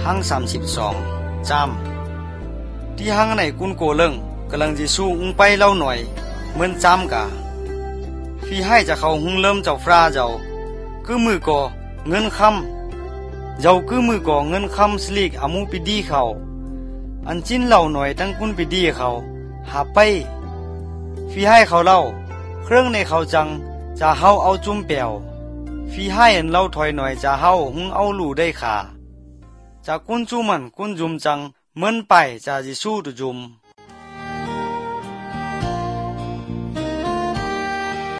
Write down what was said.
หัง32จำที่หังในกุนโกเลิงกำลังจะสู้อุ้งไปเล่าหน่อยเหมือนจำกะพี่ให้จะเขาหุงเริ่มเจ้าฟราเจ้าคือมือก่อเงินคำเจ้าคือมือก่อเงินคำสลีกอามูปิดีเขาอันจิ้นเล่าหน่อยตั้งกุนปิดีเขาหาไปพี่ให้เขาเล่าเครื่องในเขาจังจะเฮาเอาจุ่มเปียวพี่ให้อันเล่าถอยหน่อยจะเฮาหุงเอาหลู่ได้ขาจากกุนจูมันกุนจุมจังเหมือนไปจะจิสู้ตุจุม